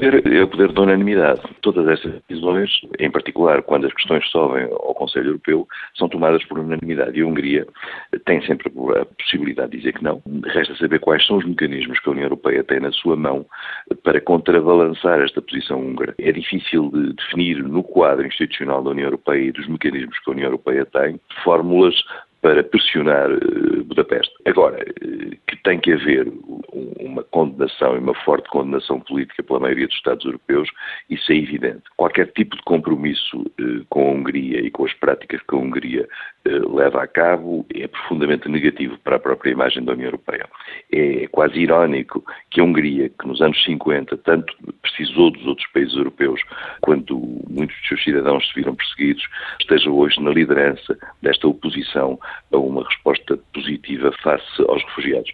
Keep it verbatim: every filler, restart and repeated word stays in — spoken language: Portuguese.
poder é o poder da unanimidade. Todas essas decisões, em particular quando as questões sobem ao Conselho Europeu, são tomadas por unanimidade. E a Hungria tem sempre a possibilidade de dizer que não. Resta saber quais são os mecanismos que a União Europeia tem na sua mão para contrabalançar esta posição húngara. É difícil de definir no quadro institucional da União Europeia e dos mecanismos que a União Europeia tem fórmulas para pressionar uh, Budapeste. Agora, uh, que tem que haver uma condenação e uma forte condenação política pela maioria dos Estados europeus, isso é evidente. Qualquer tipo de compromisso uh, com a Hungria e com as práticas que a Hungria uh, leva a cabo é profundamente negativo para a própria imagem da União Europeia. É quase irónico que a Hungria, que nos anos cinquenta tanto precisou dos outros países europeus, quando muitos dos seus cidadãos se viram perseguidos, esteja hoje na liderança desta oposição a uma resposta positiva face aos refugiados.